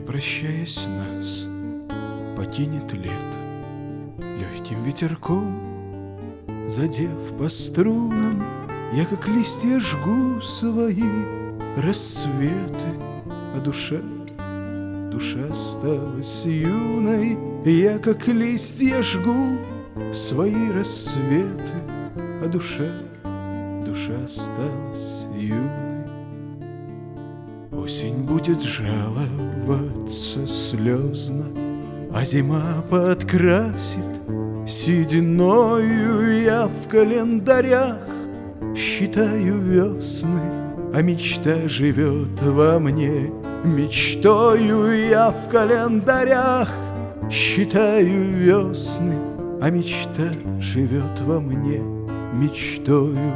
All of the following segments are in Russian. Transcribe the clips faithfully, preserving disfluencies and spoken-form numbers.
прощаясь нас, покинет лето легким ветерком. Задев по струнам, я как листья жгу свои рассветы, а душа, душа осталась юной. Я как листья жгу свои рассветы, а душа, душа осталась юной. Осень будет жаловаться слезно, а зима подкрасит сединою. Я в календарях считаю весны, а мечта живет во мне. Мечтою я в календарях считаю весны, а мечта живет во мне мечтою.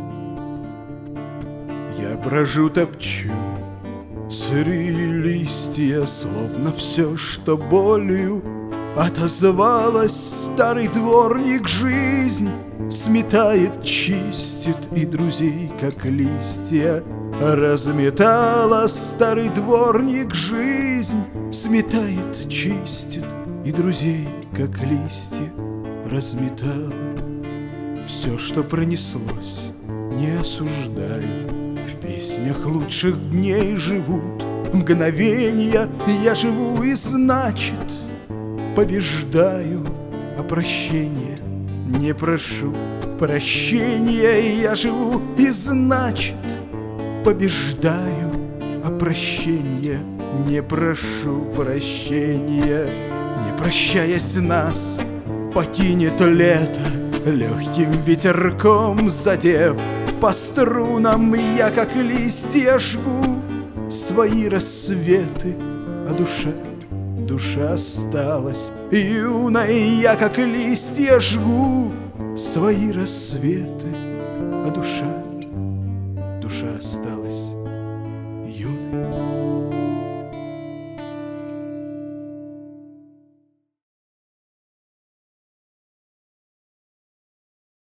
Я брожу, топчу сырые листья, словно все, что болью отозвалась. Старый дворник жизнь сметает, чистит, и друзей, как листья, разметала. Старый дворник жизнь сметает, чистит, и друзей, как листья, разметала. Все, что пронеслось, не осуждаю, в песнях лучших дней живут мгновенья. Я живу и, значит, побеждаю, а прощения не прошу. Прощения я живу и, значит, побеждаю, а прощения не прошу. Прощения, не прощаясь нас, покинет лето легким ветерком. Задев по струнам, я как листья жгу свои рассветы, а душа, душа осталась юной. Я как листья жгу свои рассветы, а душа, душа осталась